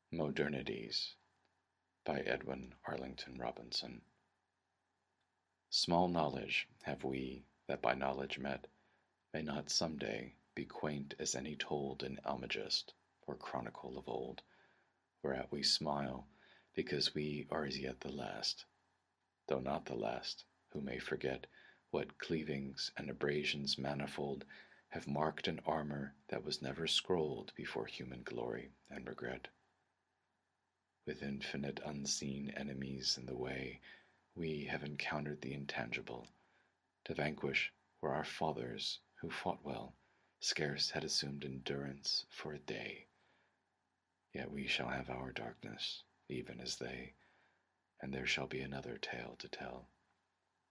Modernities by Edwin Arlington Robinson. Small knowledge have we that by knowledge met may not some day be quaint as any told in Almagest or chronicle of old, whereat we smile because we are as yet the last, though not the last, who may forget what cleavings and abrasions manifold have marked an armor that was never scrolled before human glory and regret. With infinite unseen enemies in the way, we have encountered the intangible, to vanquish where our fathers, who fought well, scarce had assumed endurance for a day. Yet we shall have our darkness, even as they, and there shall be another tale to tell.